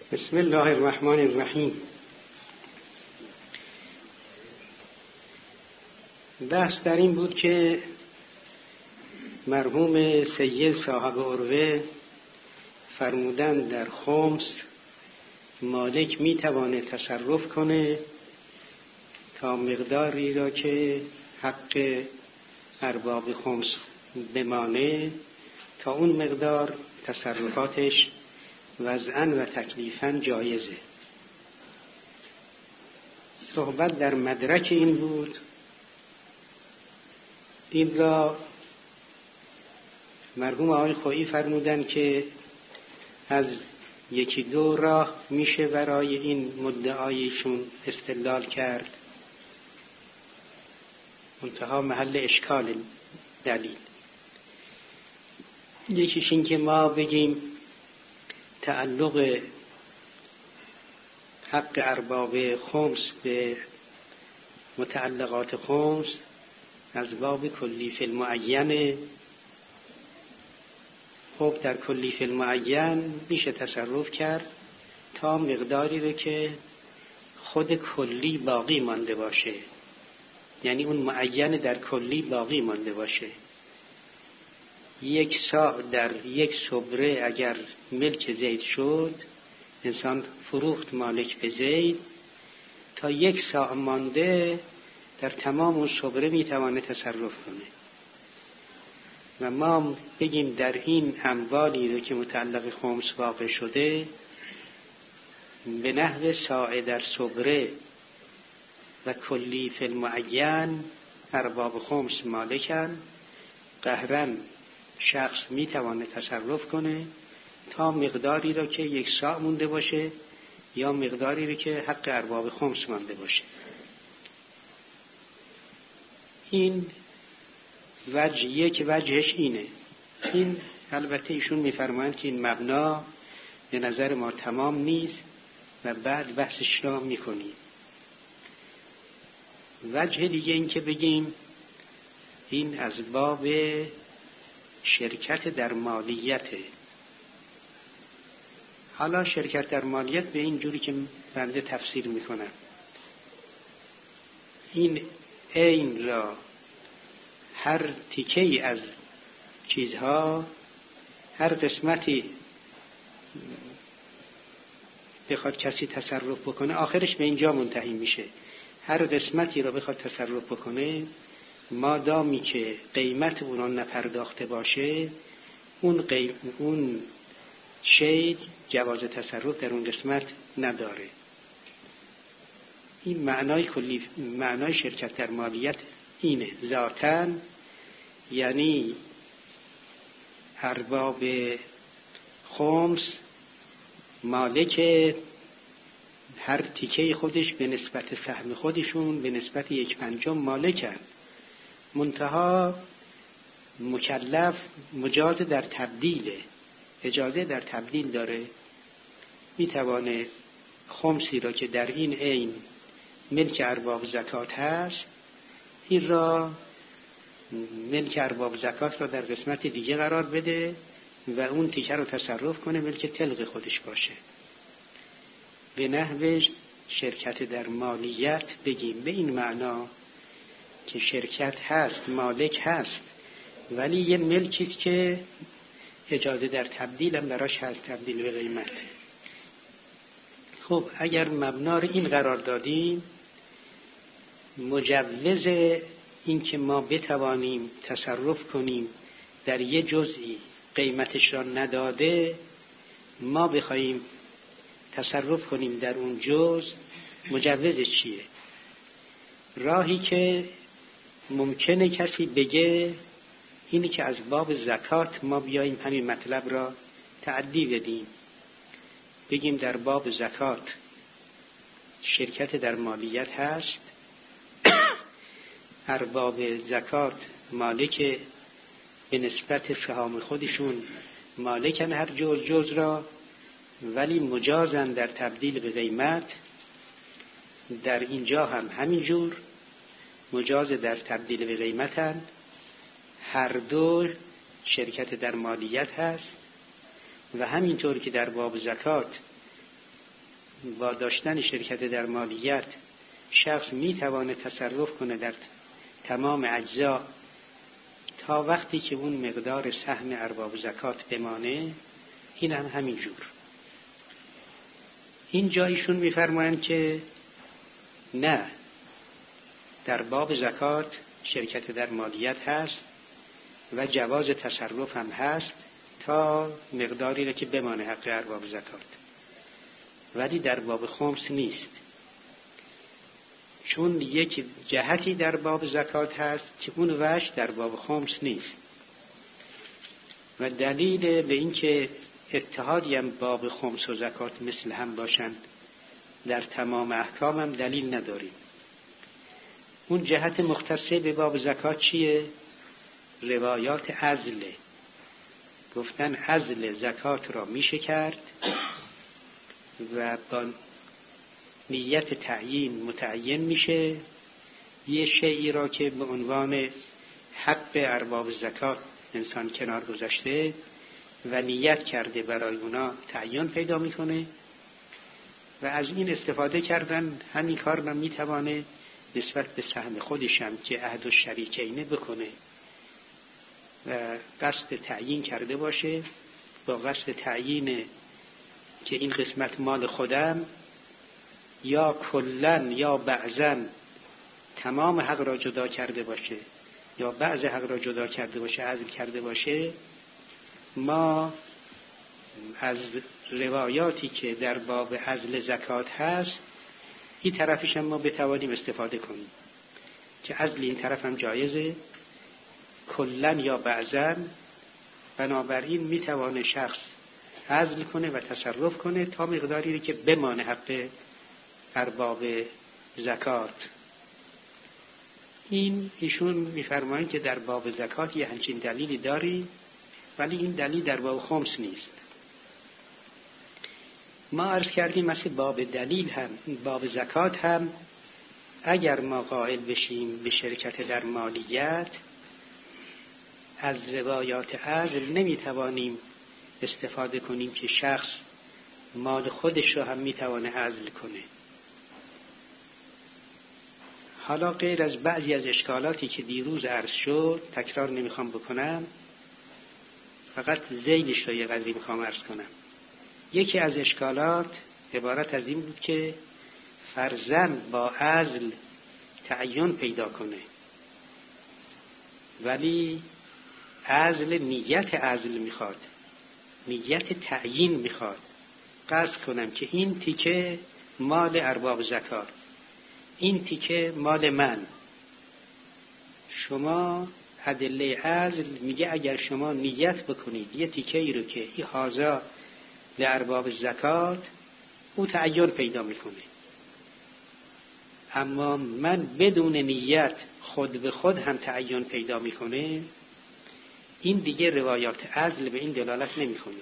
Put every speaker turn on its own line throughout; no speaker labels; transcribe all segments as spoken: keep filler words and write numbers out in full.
بسم الله الرحمن الرحیم. بحث در این بود که مرحوم سید صاحب عروه فرمودن در خمس مالک میتواند تصرف کنه تا مقداری را که حق ارباب خمس بمانه، تا اون مقدار تصرفاتش وضعاً و تکلیفاً جایزه. صحبت در مدرک این بود. این را مرحوم آقای خویی فرمودن که از یکی دو راه میشه برای این مدعایشون استدلال کرد، منتها محل اشکال دلیل. یکیش این که ما بگیم تعلق حق ارباب خمس به متعلقات خمس از باب کلیف المعینه. خب در کلیف المعین میشه تصرف کرد تا مقداری رو که خود کلی باقی مانده باشه، یعنی اون معین در کلی باقی مانده باشه. یک ساع در یک صبره اگر ملک زید شد، انسان فروخت مالک به زید، تا یک ساع مانده در تمام اون صبره میتوانه تصرف کنه. و ما بگیم در این اموالی رو که متعلق خمس واقع شده به نحو ساع در صبره و کلی فی المعین ارباب خمس مالکن، قهرن شخص میتوانه تصرف کنه تا مقداری رو که یک ساع مونده باشه یا مقداری رو که حق ارباب خمس مانده باشه. این وجه یک وجهش اینه. این البته ایشون میفرمایند که این مبنا به نظر ما تمام نیست و بعد بحثش را میکنیم. وجه دیگه این که بگیم این از باب شرکت در مالیته. حالا شرکت در مالیت به این جوری که بنده تفسیر میکنم، این عین را هر تیکه‌ای از چیزها، هر قسمتی بخواد کسی تصرف بکنه آخرش به اینجا منتهی میشه. هر قسمتی را بخواد تصرف بکنه مادامی که قیمت اونا نپرداخته باشه، اون قیم... اون شی جواز تصرف در اون قسمت نداره. این معنای کلی، معنای شرکت در مالیت اینه ذاتاً، یعنی ارباب خمس مالک هر تیکه خودش به نسبت سهم خودشون به نسبت یک پنجم مالکن، منتها مکلف مجاز در تبدیله، اجازه در تبدیل داره. میتوانه خمسی را که در این عین ملک ارباب زکات هست، این را ملک ارباب زکات را در قسمت دیگه قرار بده و اون تیکه رو تصرف کنه ملک تلق خودش باشه. به نحو شرکت در مالیت بگیم به این معنا که شرکت هست، مالک هست، ولی یه ملکیست که اجازه در تبدیل هم براش هست، تبدیل به قیمت. خب اگر مبنا رو این قرار دادیم، مجوز این که ما بتوانیم تصرف کنیم در یه جزئی قیمتش را نداده، ما بخوایم تصرف کنیم در اون جز، مجوزش چیه؟ راهی که ممکنه کسی بگه اینی که از باب زکات ما بیاییم همین مطلب را تعدی بدیم، بگیم در باب زکات شرکت در مالیت هست، ارباب زکات مالک به نسبت سهام خودشون مالکن هر جز جز را، ولی مجازن در تبدیل به قیمت. در اینجا هم همین جور مجاز در تبدیل به قیمتن، هر دو شرکت در مالیت هست و همینطور که در باب زکات با داشتن شرکت در مالیت شخص میتوانه تصرف کنه در تمام اجزا تا وقتی که اون مقدار سهم ارباب زکات بمانه، این هم همین جور. این جایشون میفرمایند که نه، در باب زکات شرکت در مالیت هست و جواز تصرف هم هست تا مقداری را که بمانه حق ارباب زکات، ولی در باب خمس نیست، چون یک جهتی در باب زکات هست که اون وجه در باب خمس نیست. و دلیل به این که اتحادی هم باب خمس و زکات مثل هم باشند در تمام احکام هم دلیل نداریم. اون جهت مختصه به باب زکات چیه؟ روایات عزله. گفتن عزل زکات را میشه کرد و با نیت تعیین متعین میشه یه شیئی را که به عنوان حق ارباب زکات انسان کنار گذاشته و نیت کرده برای اونا تعیین پیدا میکنه و از این استفاده کردن همین کار را میتوانه نسبت به سهم خودشم که عهد الشریکین بکنه و قصد تعیین کرده باشه، با قصد تعیین که این قسمت مال خودم یا کلن یا بعضن تمام حق را جدا کرده باشه یا بعض حق را جدا کرده باشه، عزل کرده باشه. ما از روایاتی که در باب عزل زکات هست این طرفش هم ما بتوانیم استفاده کنیم که عزل این طرف هم جایزه، کلن یا بعضن. بنابراین میتوانه شخص عزل کنه و تصرف کنه تا مقداری که بمانه حق ارباب زکات. این ایشون میفرمایند که در باب زکات یه همچین دلیلی داری، ولی این دلیل در باب خمس نیست. ما عرض کردیم مثل باب دلیل هم باب زکات هم اگر ما قائل بشیم به شرکت در مالیت، از روایات عزل نمیتوانیم استفاده کنیم که شخص مال خودش رو هم میتوانه عزل کنه. حالا غیر از بعضی از اشکالاتی که دیروز عرض شد تکرار نمیخوام بکنم، فقط ذیلش رو یه قدری میخوام عرض کنم. یکی از اشکالات عبارت از این بود که فرزن با عزل تعین پیدا کنه، ولی عزل نیت عزل میخواد، نیت تعیین میخواد. قصد کنم که این تیکه مال ارباب زکات، این تیکه مال من. شما ادله عزل میگه اگر شما نیت بکنید یه تیکه ای رو که این حاضر لارباب زکات، او تعین پیدا میکنه. اما من بدون نیت خود به خود هم تعین پیدا میکنه، این دیگه روایات عزل به این دلالت نمیکنه.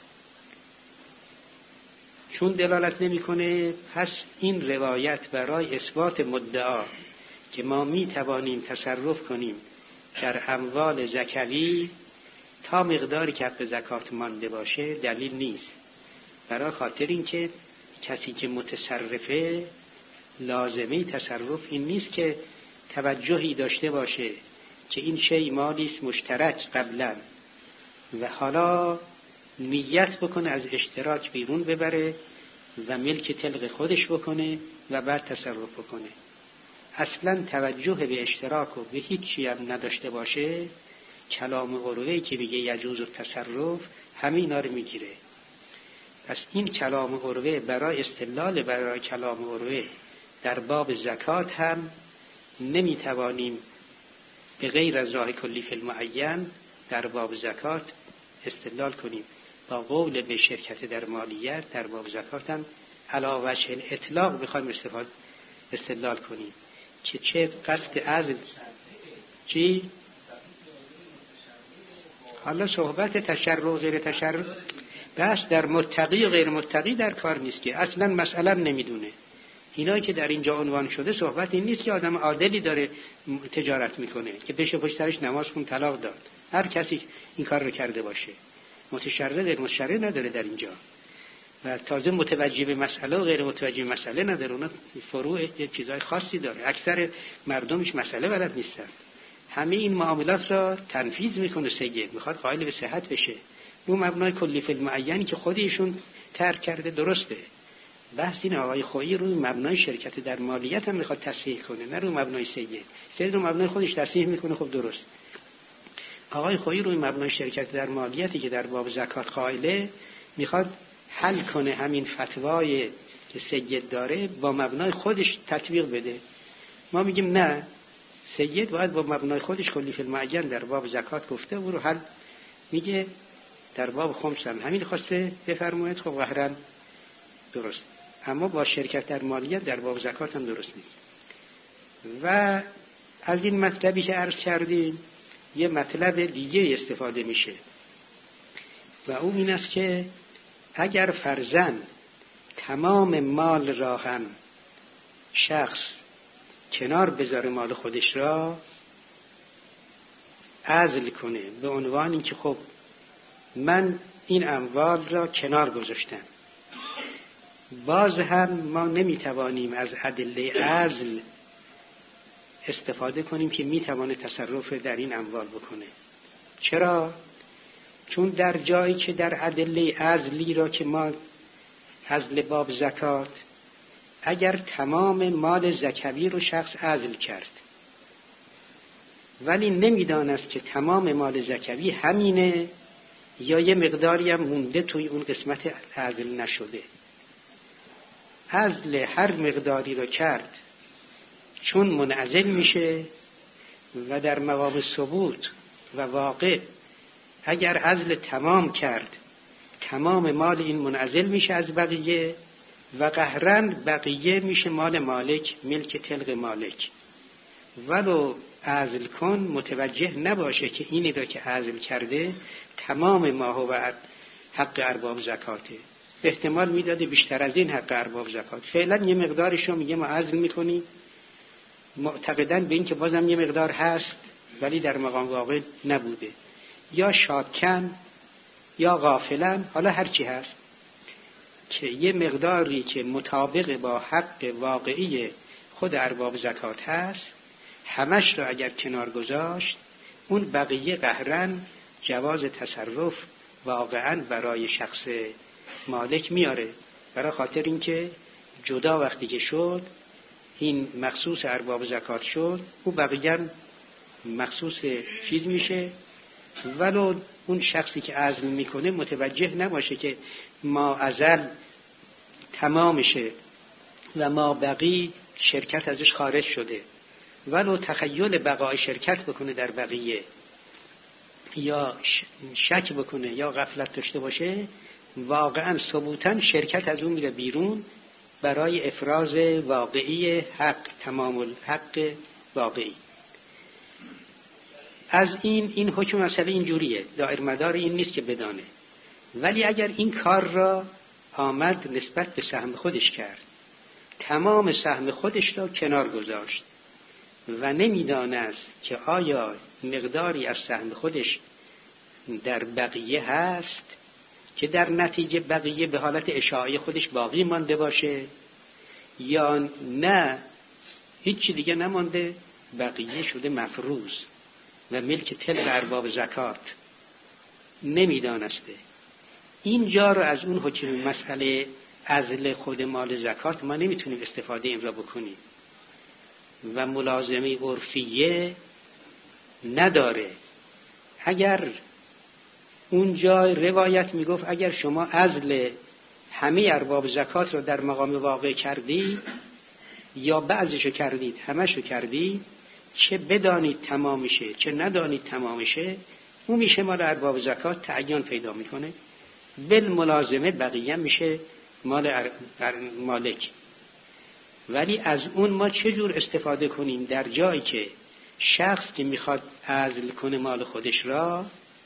چون دلالت نمیکنه، پس این روایت برای اثبات مدعا که ما می توانیم تصرف کنیم در اموال زکوی تا مقداری که حق زکات مانده باشه دلیل نیست. برای خاطر این که کسی که متصرفه لازمه تصرف این نیست که توجهی داشته باشه که این شی مالیست مشترک قبلا و حالا نیت بکنه از اشتراک بیرون ببره و ملک تلق خودش بکنه و بعد تصرف بکنه. اصلا توجه به اشتراک و به هیچ چی هم نداشته باشه، کلام عروه‌ای که میگه یجوز التصرف همینا رو میگیره. پس این کلام عروه برای استدلال برای کلام عروه در باب زکات هم نمیتوانیم به غیر از راه کلی فی المعین در باب زکات استدلال کنیم. با قول به شرکت در مالیت در باب زکات هم علی وجه الاطلاق بخوایم استفاده استدلال کنیم که چه قصد عزل چی؟ حالا صحبت تشرع و غیر تشرع بس در متقی و غیر متقی در کار نیست که اصلا مسئله نمیدونه. اینایی که در اینجا عنوان شده صحبت این نیست که آدم عادلی داره تجارت میکنه که بشه پشت سرش نماز خون طلاق داد. هر کسی این کار رو کرده باشه، متشرع غیر متشرع نداره در اینجا. و تازه متوجه به مسئله و غیر متوجه به مسئله نداره، اون فروع یه چیزای خاصی داره. اکثر مردمش مسئله بلد نیستن. همه این معاملات را تنفیذ میکنه سید، میخواد قائل به صحت بشه. اون مبنای کلی فی المعینی که خودشون ترک کرده درسته. بحث این آقای خویی روی مبنای شرکت در مالیت هم میخواد تصحیح کنه، نه روی مبنای سید. سید رو مبنای خودش تصحیح میکنه، خب درست. آقای خویی روی مبنای شرکت در مالیتی که در باب زکات قائله میخواد حل کنه همین فتوای که سید داره با مبنای خودش تطبیق بده. ما میگیم نه، سید باید با مبنای خودش کلی فی المعین در باب زکات گفته و رو حل میگه در باب خمس هم همین خواسته بفرمایید، خب قهرن درست، اما با شرکت در مالیت در باب زکات هم درست نیست. و از این مطلبی که عرض کردیم یه مطلب دیگه استفاده میشه و اون این است که اگر فرضاً تمام مال را هم شخص کنار بذاره، مال خودش را عزل کنه به عنوان این که خب من این اموال را کنار گذاشتم، باز هم ما نمیتوانیم از ادله عزل استفاده کنیم که میتوانه تصرف در این اموال بکنه. چرا؟ چون در جایی که در ادله عزلی را که ما عزل باب زکات، اگر تمام مال زکوی رو شخص عزل کرد ولی نمیدانست که تمام مال زکوی همینه یا یه مقداری هم مونده توی اون قسمت عزل نشده، عزل هر مقداری رو کرد چون منعزل میشه و در مقام ثبوت و واقع اگر عزل تمام کرد تمام مال این منعزل میشه از بقیه و قهرن بقیه میشه مال مالک، ملک تلق مالک. ولو عزل کن متوجه نباشه که اینی را که عزل کرده تمام ما هو حق ارباب زکاته، احتمال میداده بیشتر از این حق ارباب زکات. فعلا یه مقدارش رو میگه ما عزل میکنیم معتقدن به این که بازم یه مقدار هست ولی در مقام واقع نبوده، یا شاکن یا غافلن، حالا هرچی هست که یه مقداری که مطابق با حق واقعی خود ارباب زکات هست همش رو اگر کنار گذاشت اون بقیه قهرن جواز تصرف واقعا برای شخص مالک میاره، برای خاطر اینکه جدا وقتی که شد این مخصوص ارباب زکات شد او بقیه مخصوص چیز میشه. ولو اون شخصی که عزل میکنه متوجه نباشه که ما ازل تمامشه و ما بقی شرکت ازش خارج شده، ولو تخیل بقای شرکت بکنه در بقیه یا شک بکنه یا غفلت داشته باشه، واقعا ثبوتاً شرکت از اون میره بیرون برای افراز واقعی حق، تمام الحق واقعی. از این این حکم مسئله اینجوریه، دایر مدار این نیست که بدانه. ولی اگر این کار را آمد نسبت به سهم خودش کرد، تمام سهم خودش را کنار گذاشت و نمیدانست که آیا مقداری از سهم خودش در بقیه هست که در نتیجه بقیه به حالت اشاعه خودش باقی مانده باشه یا نه هیچی دیگه نمانده، بقیه شده مفروض و ملک تلق ارباب زکات، نمیدانسته. اینجا رو از اون حکم مسئله عزل خود مال زکات ما نمیتونیم استفاده این را بکنیم و ملازمه عرفیه نداره. اگر اونجا روایت میگفت اگر شما عزل همه ارباب زکات را در مقام واقع کردید یا بعضشو کردید همشو کردید، چه بدانید تمامشه چه ندانید تمامشه، اون میشه مال ارباب زکات تعین پیدا میکنه، بالملازمه بقیه میشه مال مالک. ولی از اون ما چجور استفاده کنیم در جایی که شخص که میخواد عزل کنه مال خودش را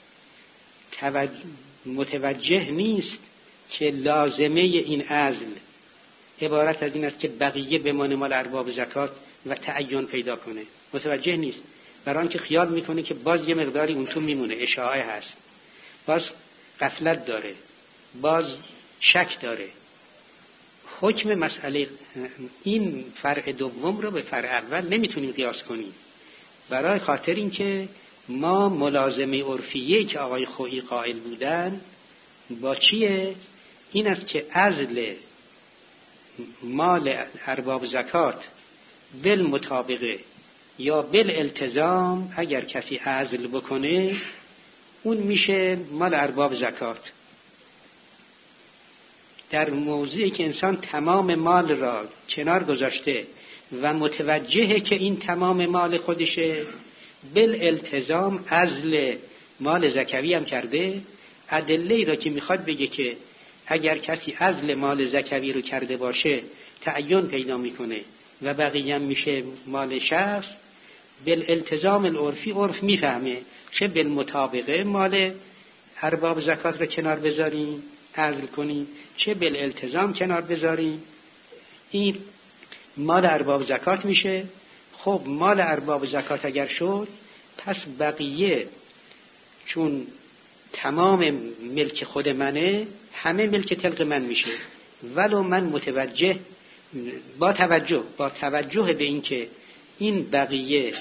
متوجه نیست که لازمه این عزل عبارت از این است که بقیه بمانه مال ارباب زکات و تعین پیدا کنه، متوجه نیست، برای آنکه خیال میکنه که باز یه مقداری اون تو میمونه، اشاعه هست، باز غفلت داره، باز شک داره. حکم مسئله این فرع دوم رو به فرع اول نمیتونیم قیاس کنیم، برای خاطر اینکه ما ملازمه عرفیه که آقای خویی قائل بودن با چیه؟ این است که عزل مال ارباب زکات بالمطابقه یا بالالتزام، اگر کسی عزل بکنه اون میشه مال ارباب زکات. در موضعی که انسان تمام مال را کنار گذاشته و متوجهه که این تمام مال خودشه، بالالتزام عزل مال زکوی هم کرده. ادله را که میخواد بگه که اگر کسی عزل مال زکوی رو کرده باشه تعین پیدا میکنه و بقیه هم میشه مال شخص، بالالتزام العرفی عرف میفهمه چه بالمطابقه مال ارباب زکات رو کنار بذاریم عزل کنیم، چه بالالتزام کنار بذاریم، این مال ارباب زکات میشه. خب مال ارباب زکات اگر شد، پس بقیه چون تمام ملک خود منه، همه ملک تلق من میشه، ولو من متوجه با توجه با توجه به اینکه این بقیه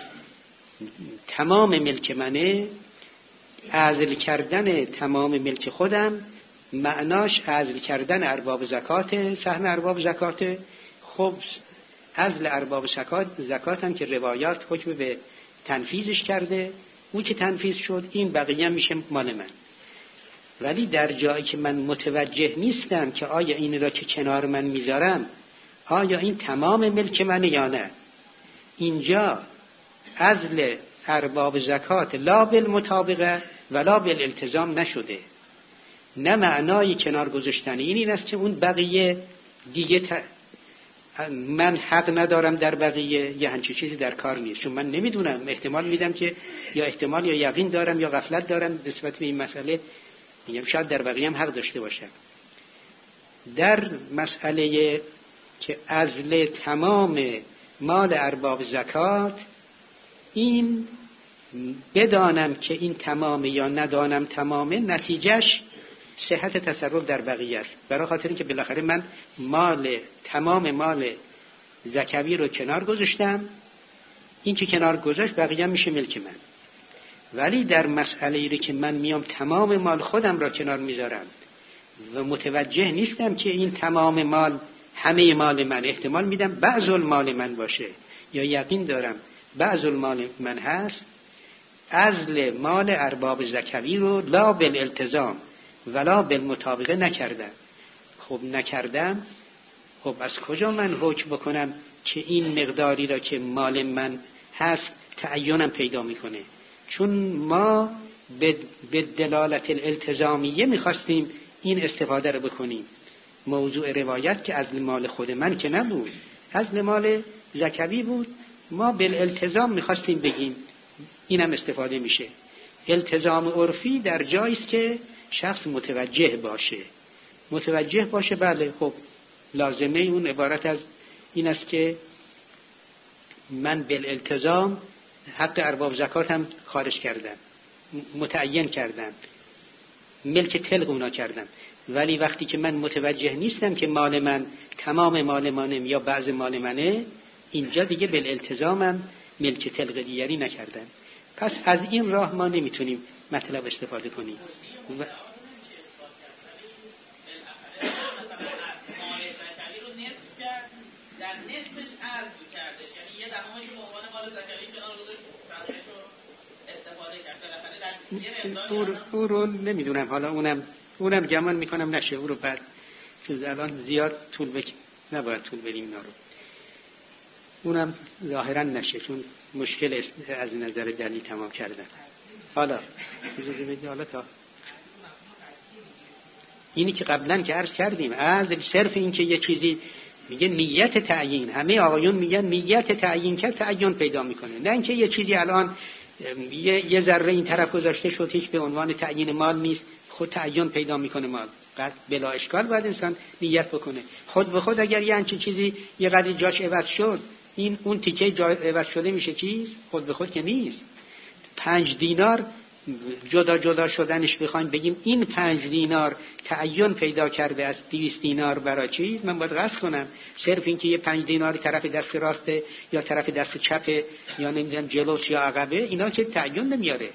تمام ملک منه، عزل کردن تمام ملک خودم معناش عزل کردن ارباب زکات، سهم ارباب زکات. خب عزل ارباب زکات زکات هم که روایات حکم به تنفیذش کرده، اون که تنفیذ شد این بقیه میشه مال من. ولی در جایی که من متوجه نیستم که آیا این را که کنار من میذارم آیا این تمام ملک منه یا نه، اینجا عزل ارباب زکات لا بالمطابقه ولا بالالتزام نشده. نه معنای کنار گذاشتن این این است که اون بقیه دیگه ت... من حق ندارم در بقیه، یا همچین چیزی در کار نیست، چون من نمیدونم، احتمال میدم که یا احتمال یا یقین دارم یا غفلت دارم نسبت به این مسئله، میگم شاید در بقیه هم حق داشته باشم. در مسئله که عزل تمام مال ارباب زکات، این بدانم که این تمامه یا ندانم تمامه، نتیجهش صحت تصرف در بقیه است. برای خاطر اینکه بالاخره من مال تمام مال زکوی رو کنار گذاشتم، این که کنار گذاشت بقیه میشه ملک من. ولی در مسئله ای که من میام تمام مال خودم را کنار میذارم و متوجه نیستم که این تمام مال همه مال من، احتمال میدم بعض المال من باشه یا یقین دارم بعض المال من هست، عزل مال ارباب زکوی رو لا بالالتزام ولا بالمطابقه نکردم. خب نکردم، خب از کجا من حکم بکنم که این مقداری را که مال من هست تعینم پیدا میکنه؟ چون ما به دلالت الالتزامیه میخواستیم این استفاده رو بکنیم. موضوع روایت که عزل مال خود من که نبود، عزل مال زکوی بود، ما بالالتزام میخواستیم بگیم، اینم استفاده میشه. التزام عرفی در جایی است که شخص متوجه باشه. متوجه باشه بله، خب لازمه اون عبارت از این است که من بالالتزام حق ارباب زکات هم خارج کردم، متعین کردم، ملک تلق اونا کردم. ولی وقتی که من متوجه نیستم که مال من تمام مال منه یا بعض مال منه، اینجا دیگه بالالتزامم ملک تلق دیگری نکردم. پس از این راه ما نمیتونیم مطلب استفاده کنیم. و... او رو نمیدونم، حالا اونم اونم گمان میکنم نشه، او رو بعد چون الان زیاد طول بک نباید طول بدیم اینا رو، اونم ظاهرا نشه چون مشکل از نظر دلیل تمام کردن. حالا اجازه بدید حالا تا اینی که قبلا که عرض کردیم، از صرف این که یه چیزی میگه نیت تعیین، همه آقایون میگن نیت تعیین که تعیین پیدا میکنه، نه اینکه یه چیزی الان یه یه ذره این طرف گذاشته شد هیچ به عنوان تعیین مال نیست، خود تعیین پیدا میکنه مال. قد بلا اشکال باید انسان نیت بکنه. خود به خود اگر یه همچین چیزی یه قدری جاش عوض شد، این اون تیکه جا عوض شده میشه چیز؟ خود به خود که نیست. پنج دینار جدا جدا شدنش بخوایم بگیم این پنج دینار تعین پیدا کرده از دویست دینار برای چیز، من باید قصد کنم صرف این که یه پنج دیناری طرف دست راسته یا طرف دست چپه یا نمیدونم جلوش یا عقبه، اینا که تعین نمیاره.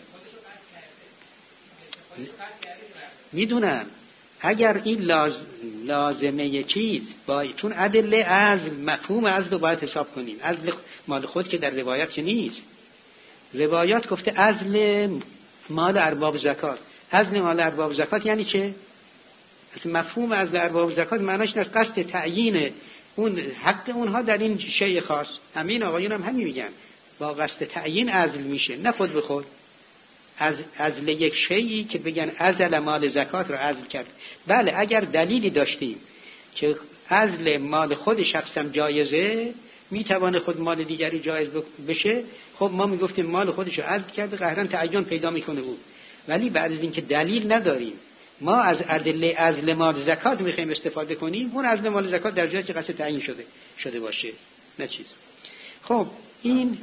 میدونم اگر این لاز... لازمه چیز باید، چون ادله عزل، مفهوم عزل رو باید حساب کنیم. عزل مال خود که در روایت که نیست. روایات گفته عزل مال ارباب زکات. عزل مال ارباب زکات یعنی چه؟ اصلا مفهوم عزل ارباب زکات معناش این است قصد تعیین اون حق اونها در این شیء خاص. همین آقایون هم همین میگن با قصد تعیین عزل میشه، نه خود به خود. از عزل یک شیئی که بگن عزل مال زکات رو عزل کرد. بله اگر دلیلی داشتیم که عزل مال خود شخصم جایزه، میتوانه خود مال دیگری جایز بشه، خب ما میگفتیم مال خودش رو عزل کرده، قهرن تعین پیدا میکنه بود. ولی بعد از اینکه دلیل نداریم ما از ادله عزل مال زکات میخوایم استفاده کنیم، اون عزل مال زکات در جایی که قصد تعیین شده شده باشه، نه چیز. خب این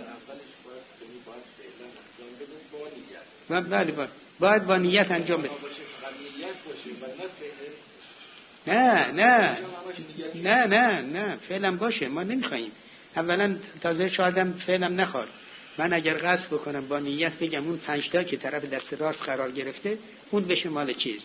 و بله باید. باید با نیت انجام بده. نه نه نه نه نه فعلا باشه، ما نمیخواییم. اولا تازه شایدم فعلا نخواد. من اگر قصد بکنم با نیت بگم اون پنج تا که طرف دست راست قرار گرفته اون بشه مال چیز،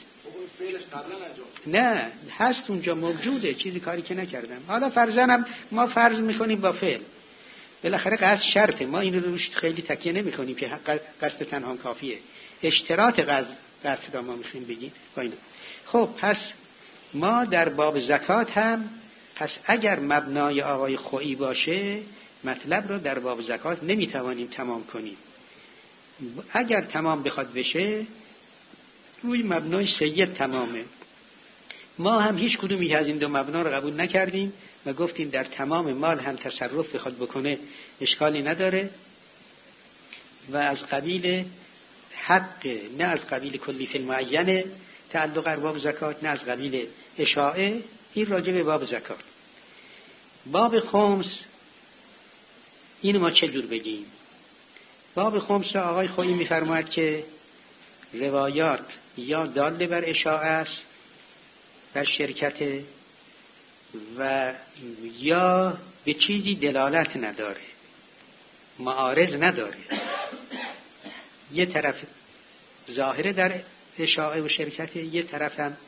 نه هست اونجا موجوده، چیزی کاری که نکردم. حالا فرضاً ما فرض میکنیم با فعل، بالاخره قصد شرطه، ما این رو روش خیلی تکیه نمی کنیم که قصد تنها کافیه. اشتراط قصد قصد را ما میخواییم بگیم با این. خب پس ما در باب زکات هم، پس اگر مبنای آقای خویی باشه مطلب رو در باب زکات نمیتوانیم تمام کنیم. اگر تمام بخواد بشه روی مبنای سید تمامه. ما هم هیچ کدومی از این دو مبنا رو قبول نکردیم و گفتیم در تمام مال هم تصرف بخواد بکنه اشکالی نداره و از قبیل حق، نه از قبیل کلی فی المعین تعلق ارباب زکات، نه از قبیل اشاعه. این راجع به باب زکات. باب خمس این ما چه جور بگیم؟ باب خمس را آقای خویی می‌فرماید که روایات یا داله بر اشاعه است، بر شرکت، و یا به چیزی دلالت نداره، معارض نداره. یه طرف ظاهره در اشاعه و شرکت، یه طرف هم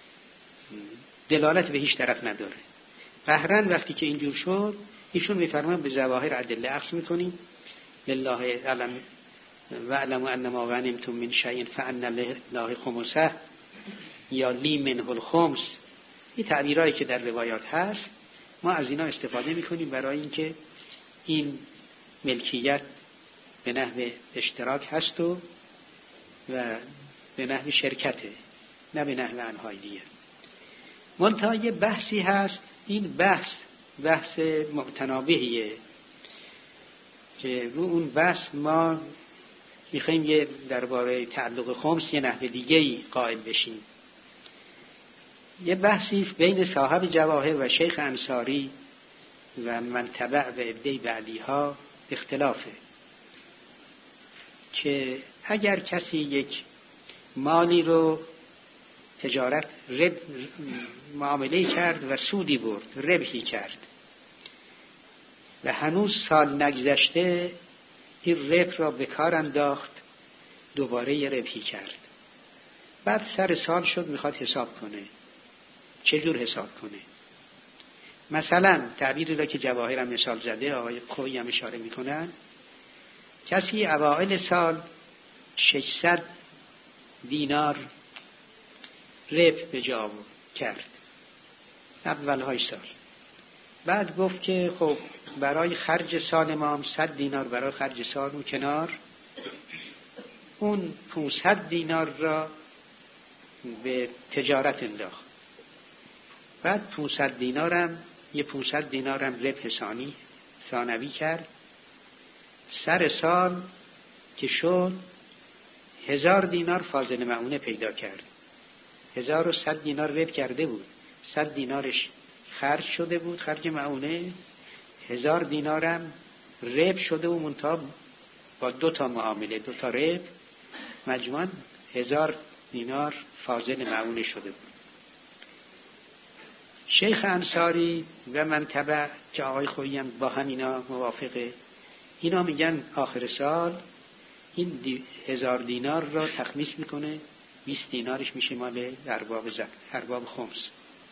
دلالت به هیچ طرف نداره. قهرن وقتی که اینجور شد ایشون میفرمان به ظواهر ادله اخذ میکنیم. لله علم و علم انما غنیمتم من شیء فان لله خمسه یا لی منه الخمس. این تعبیرایی که در روایات هست ما از اینا استفاده میکنیم برای اینکه این ملکیت به نحو اشتراک هست و و به نحو شرکته، نه به نحو انهای دیگه. منتها یه بحثی هست، این بحث بحث متنابهیه که رو اون بحث ما میخوایم یه درباره تعلق خمس یه نحو دیگه‌ای قائل بشیم. یه بحثی است بین صاحب جواهر و شیخ انصاری و من تبع و ابدی بعدیها اختلافه که اگر کسی یک مالی رو تجارت رب معامله کرد و سودی برد، ربحی کرد و هنوز سال نگذشته این ربح را به کار انداخت، دوباره یه ربحی کرد، بعد سر سال شد میخواد حساب کنه، چجور حساب کنه؟ مثلا تعبیری را که جواهر هم مثال زده، آقای خویی هم اشاره میکنن، کسی اوائل سال ششصد دینار ربح به جا کرد اولهای سال، بعد گفت که خب برای خرج سال ما هم صد دینار برای خرج سال اون کنار، اون پانصد دینار را به تجارت انداخت، بعد پانصد دینارم یه پانصد دینارم ربح ثانی ثانوی کرد، سر سال که شد هزار دینار فاضل معونه پیدا کرد. هزار و صد دینار ربح کرده بود، صد دینارش خرج شده بود خرج معونه، هزار دینارم ربح شده و منتها با دو تا معامله، دو تا ربح، مجموعاً هزار دینار فاضل معونه شده بود. شیخ انصاری و منطبع که آقای خویی هم با همینا موافقه، اینا میگن آخر سال این دی هزار دینار را تخمیس میکنه، بیست دینارش میشه مال ارباب زکات، ارباب خمس.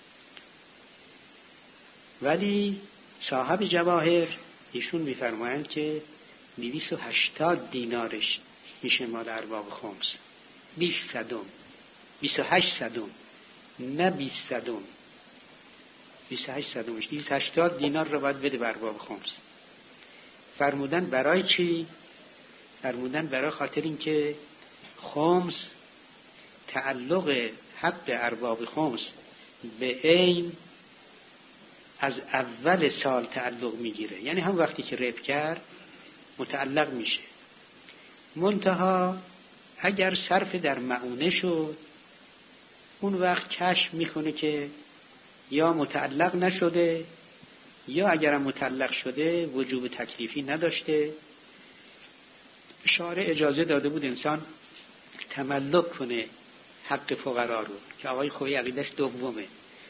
ولی صاحب جواهر ایشون میفرمایند که دویست و هشتاد دینارش میشه مال ارباب خمس. بیست صدم، بیست و هشت صدم، نه بیست صدم، بیست و هشت صدمش، دویست و هشتاد دینار رو باید بده به ارباب خمس. فرمودن برای چی؟ فرمودن برای خاطر این که خمس تعلق حق ارباب خمس به عین از اول سال تعلق میگیره، یعنی هم وقتی که رب کرد متعلق میشه. منتها اگر صرف در معونه شد، اون وقت کشف میکنه که یا متعلق نشده، یا اگرم متعلق شده وجوب تکلیفی نداشته. شارع اجازه داده بود انسان تملک کنه حق فقرا رو، که آقای خویی عقیدش دومه،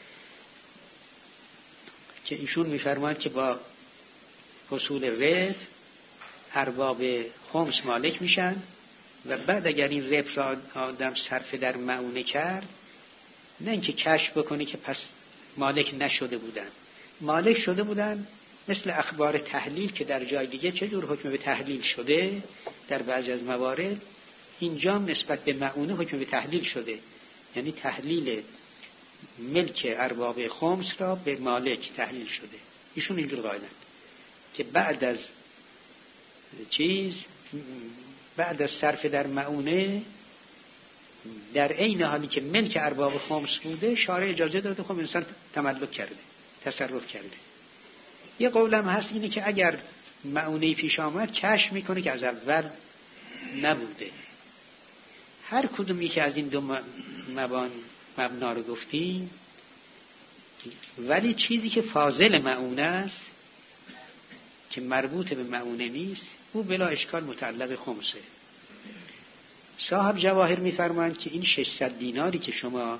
که ایشون میفرماید که با حصول رب ارباب خمس مالک میشن و بعد اگر این رب را آدم صرف در معونه کرد، نه اینکه کشف بکنه که پس مالک نشده بودن، مالک شده بودن، مثل اخبار تحلیل که در جای دیگه چجور حکم به تحلیل شده در بعضی از موارد، اینجا نسبت به معونه حکم به تحلیل شده، یعنی تحلیل ملک ارباب خمس را به مالک تحلیل شده. ایشون اینجور قائلند که بعد از چیز بعد از صرف در معونه در عین حالی که ملک ارباب خمس بوده، شارع اجازه داده خب انسان تملک کرده، تصرف کرده. یه قولم هست اینه که اگر معونه پیش آمد کشف میکنه که از اول نبوده. هر کدومی که از این دو مبان مبنا رو گفتیم، ولی چیزی که فاضل معونه است که مربوط به معونه نیست، او بلا اشکال متعلق خمسه. صاحب جواهر میفرمایند که این ششصد دیناری که شما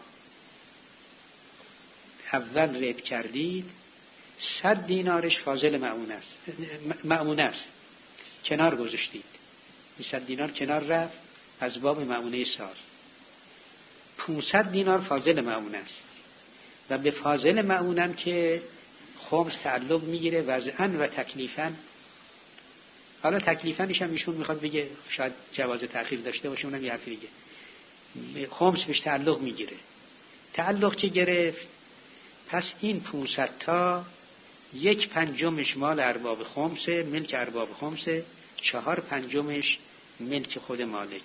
اول رد کردید، صد دینارش فاضل معونه است، معونه است کنار گذاشتید، صد دینار کنار رفت از باب معونه سال. پانصد دینار فاضل معونه است و به فاضل معونم که خمس تعلق میگیره وضعاً و تکلیفاً. حالا تکلیفاًش هم ایشون میخواد بگه شاید جواز تأخیر داشته باشه، اونم یه حرفی دیگه. خمس بهش تعلق میگیره، تعلق که گرفت، پس این پانصد تا یک پنجمش مال ارباب خمسه، ملک ارباب خمسه، چهار پنجمش ملک خود مالک.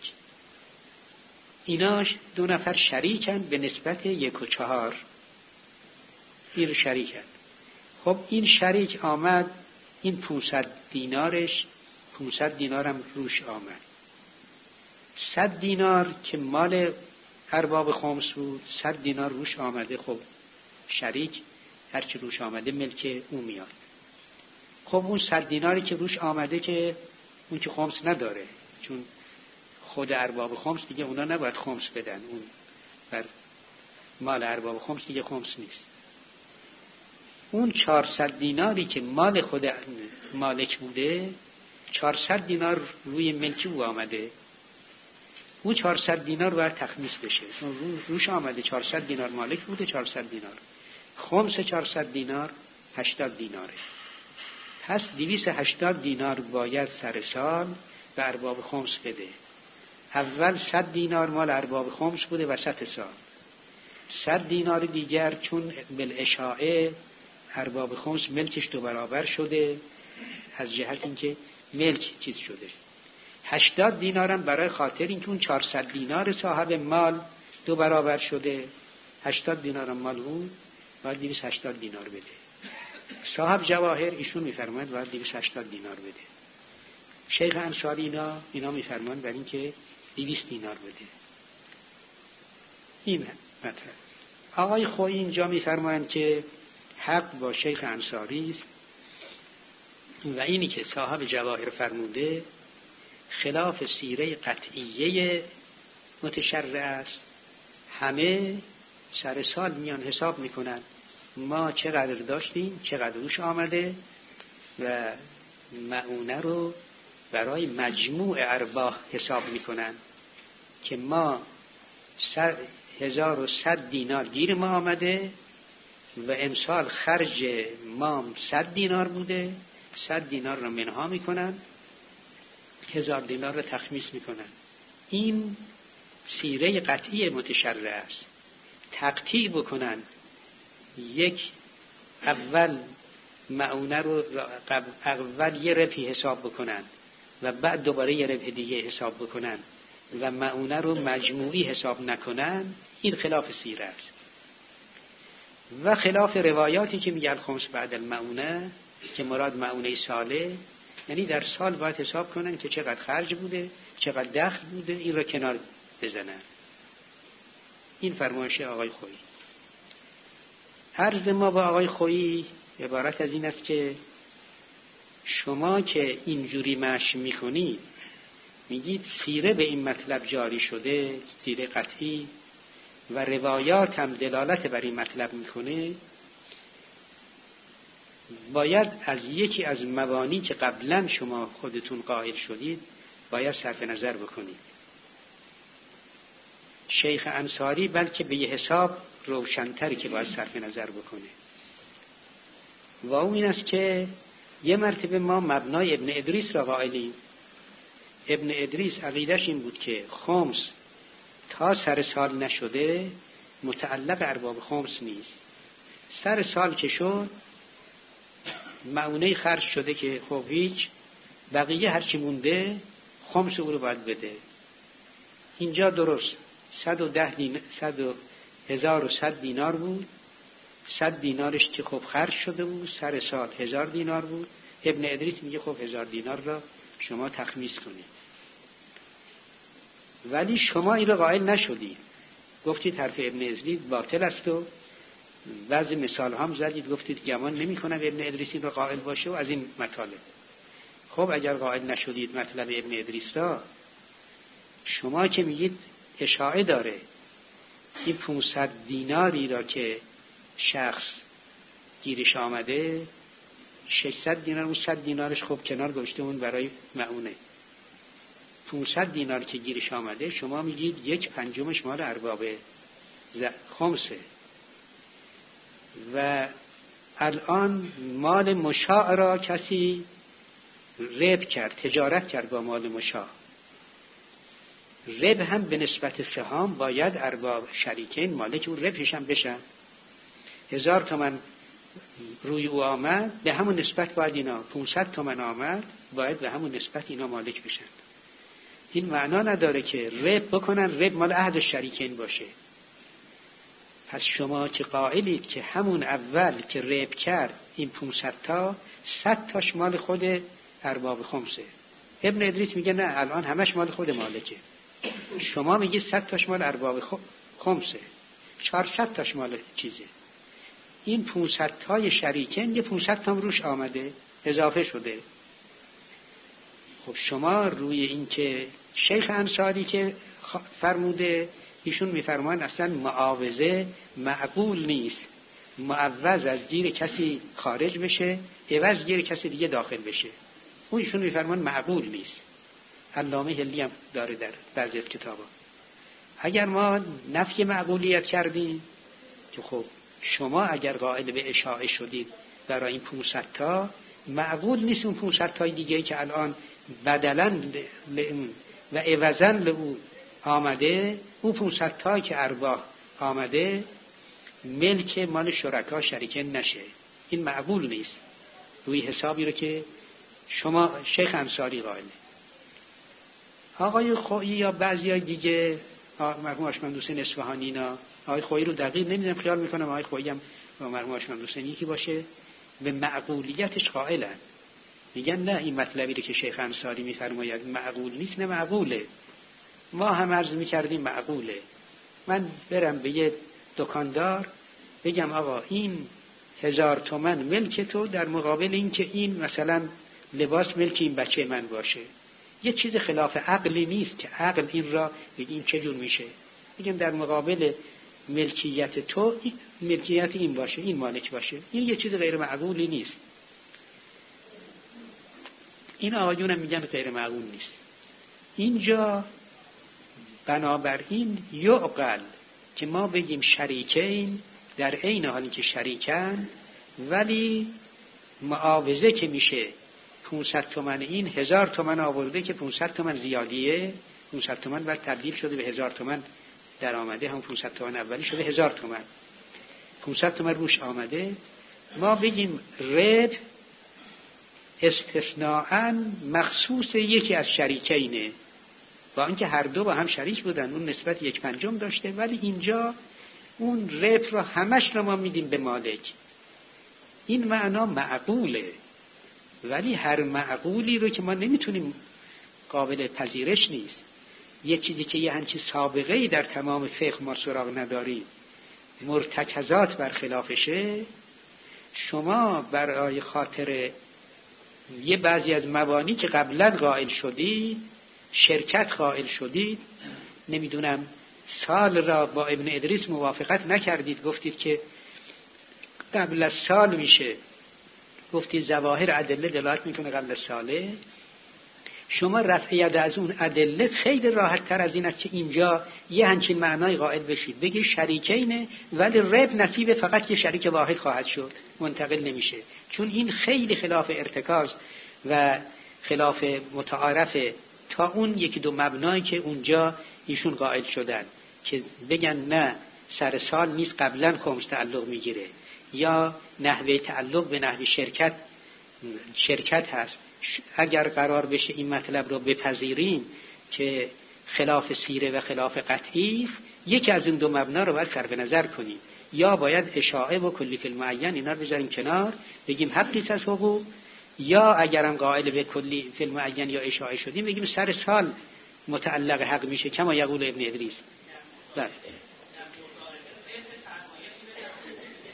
ایناش دو نفر شریکن به نسبت یک و چهار، این شریکن. خب این شریک آمد، این پانصد دینارش، پانصد دینارم روش آمد. صد دینار که مال ارباب خمس بود، صد دینار روش آمده. خب شریک هرچی روش آمده ملک اون میاد. خب اون صد دیناری که روش آمده که اون که خمس نداره، چون خود ارباب خمس دیگه اونا نباید خمس بدن، اون بر مال ارباب خمس دیگه خمس نیست. اون چهارصد دیناری که مال خود مالک بوده، چهارصد دینار روی ملکی او آمده، اون چهارصد دینار باید تخمیس بشه، روش آمده چهارصد دینار مالک بوده، چهارصد دینار خمس، چهارصد دینار هشتاد دیناره. پس دویست و هشتاد دینار باید سر سال به ارباب خمس بده. اول صد دینار مال ارباب خمس بوده وسط سال، صد دینار دیگر چون بالاشاعه ارباب خمس ملکش دو برابر شده، از جهت اینکه ملک چیز شده. هشتاد دینارم برای خاطر اینکه اون چهارصد دینار صاحب مال دو برابر شده، هشتاد دینارم مال اون، باید دویست و هشتاد دینار بده. صاحب جواهر ایشون میفرماید باید دویست و هشتاد دینار بده. شیخ انصاری اینا اینا میفرماند برای اینکه دویست دینار بده. این مطلب. آقای خویی اینجا میفرمایند که حق با شیخ انصاری است و اینی که صاحب جواهر فرموده خلاف سیره قطعیه متشرع است، همه سر سال میان حساب میکنن ما چقدر داشتیم، چقدر روش آمده و مؤونه رو برای مجموع ارباح حساب میکنن که ما هزار و صد دینار گیر ما آمده و امسال خرج ما صد دینار بوده، صد دینار رو منها میکنن، هزار دینار رو تخمیس میکنن. این سیره قطعی متشرع است. تقطیع بکنن، یک اول مؤونه رو اول یه ربحی حساب بکنن و بعد دوباره یه ربح دیگه حساب بکنن و مؤونه رو مجموعی حساب نکنن، این خلاف سیره است و خلاف روایاتی که میگن خمس بعد المؤونه که مراد مؤونه ساله، یعنی در سال باید حساب کنن که چقدر خرج بوده، چقدر دخل بوده، این رو کنار بزنن. این فرمایش آقای خویی. عرض ما با آقای خویی عبارت از این است که شما که اینجوری مشی میکنید، میگید سیره به این مطلب جاری شده، سیره قطعی و روایات هم دلالت بر این مطلب میکنه، باید از یکی از مبانی که قبلا شما خودتون قائل شدید باید صرف نظر بکنید. شیخ انصاری بلکه به یه حساب روشن‌تری که باید صرف نظر بکنه و اون این است که یه مرتبه ما مبنای ابن ادریس را قائلیم. ابن ادریس عقیدش این بود که خمس تا سر سال نشده متعلق ارباب خمس نیست. سر سال که شد مؤونه خرج شده که خب هیچ، بقیه هرچی مونده خمس او رو باید بده. اینجا درست صد و ده دینار، صد و هزار و صد دینار بود، صد دینارش که خب خرج شده بود، سر سال هزار دینار بود. ابن ادریس میگه خب هزار دینار را شما تخمیس کنید، ولی شما این را قائل نشدید، گفتید حرف ابن ادریس باطل است و بعضی مثال هم زدید، گفتید گمان نمی کنم ابن ادریس این را قائل باشه و از این مطالب. خب اگر قائل نشدید مطلب ابن ادریس را، شما که میگید اشاعه داره این پانصد دیناری را که شخص گیرش آمده، ششصد دینار و صد دینارش خب کنار گذاشته اون برای مؤونه، پانصد دینار که گیرش آمده شما میگید یک پنجمش مال ارباب خمسه و الان مال مشاع را کسی ربح کرد، تجارت کرد با مال مشاع. ربح هم به نسبت سهام باید ارباب شریکین مالک اون ربحش هم بشن. هزار تومن روی او آمد، به همون نسبت باید اینا، پانصد تومن آمد باید به همون نسبت اینا مالک بشن. این معنا نداره که ربح بکنن، ربح مال احد شریکین باشه. پس شما که قائلید که همون اول که ربح کرد این پانصد تا، صد تاش مال خود ارباب خمسه. ابن ادریس میگه نه، الان همش مال خود مالکه. شما میگید صد تاش مال ارباب خمسه، چهارصد تاش مال چیزه. این پانصد تای شریکین یه پانصد تام روش آمده، اضافه شده. خب شما روی این که شیخ انصاری که فرموده، ایشون میفرمان اصلا معاوضه معقول نیست، معوض از گیر کسی خارج بشه عوض گیر کسی دیگه داخل بشه، اون ایشون میفرمان معقول نیست. علامه هلی هم داره در بعضی از کتابا. اگر ما نفی معقولیت کردیم که خب شما اگر قائل به اشاعه شدید برای این پانصد تا، معقول نیست اون پانصد تای دیگه که الان بدلاً و عوضاً لو آمده، اون پانصد تا که ارباح آمده ملک مال شرکا شریکین نشه. این معقول نیست روی حسابی رو که شما شیخ انصاری قائله. آقای خویی یا بعضی های دیگه، مرحوم اشمند حسین اصفهانی اینا، آقای خویی رو دقیق نمیدونم، خیال میکنم آقای خویی هم با مرحوم اشمند حسین یکی باشه، به معقولیتش قائلن. میگن نه، این مطلبی رو که شیخ انصاری میفرماید معقول نیست، نه معقوله. ما هم عرض میکردیم معقوله. من برم به یه دکاندار بگم آقا این هزار تومن ملک تو، در مقابل این که این مثلا لباس ملک این بچه من باشه، یه چیز خلاف عقلی نیست که عقل این را بگیم چجور میشه. میگم در مقابل ملکیت تو ملکیت این باشه، این مالک باشه، این یه چیز غیر معقولی نیست. این آقایون هم میگن غیر معقول نیست. اینجا بنابراین یعقل که ما بگیم شریکین در عین حالی که شریکن، ولی معاوضه که میشه پانصد تومن این هزار تومن آورده که پانصد تومن زیادیه، پانصد تومن بعد تبدیل شده به هزار تومن در آمده، هم پانصد تومن اولی شده هزار تومن، پانصد تومن روش آمده. ما بگیم رب استثناءً مخصوص یکی از شریکینه، با اینکه هر دو با هم شریک بودن، اون نسبت یک پنجم داشته، ولی اینجا اون رب را همش را ما میدیم به مالک. این معنا معقوله، ولی هر معقولی رو که ما نمیتونیم، قابل پذیرش نیست. یه چیزی که یه همچین سابقه‌ای در تمام فقه ما سراغ نداریم، مرتکزات برخلافشه، شما برای خاطر یه بعضی از مبانی که قبلا قائل شدید، شرکت قائل شدید، نمیدونم سال را با ابن ادریس موافقت نکردید، گفتید که قبل از سال میشه، گفتید ظواهر ادله دلالت میکنه قبل از ساله. شما رفع ید از اون ادله خیلی راحت تر از این است که اینجا یه همچین معنای قائل بشید، بگید شریکینه ولی رب نصیب فقط یه شریک واحد خواهد شد، منتقل نمیشه، چون این خیلی خلاف ارتکاز و خلاف متعارف تا اون یکی دو مبنایی که اونجا ایشون قائل شدن که بگن نه سر سال نیست، قبلا خمس تعلق میگیره، یا نحوه تعلق به نحوه شرکت شرکت هست. اگر قرار بشه این مطلب رو بپذیریم که خلاف سیره و خلاف قطعی است، یکی از این دو مبنا رو باید صرف نظر کنیم، یا باید اشاعه و کلی فی المعین اینا رو بذاریم کنار، بگیم حقیقت از حقوق، یا اگرم قائل به کلی فی المعین یا اشاعه شدیم بگیم سر سال متعلق حق میشه، کما یقول ابن ادریس. بله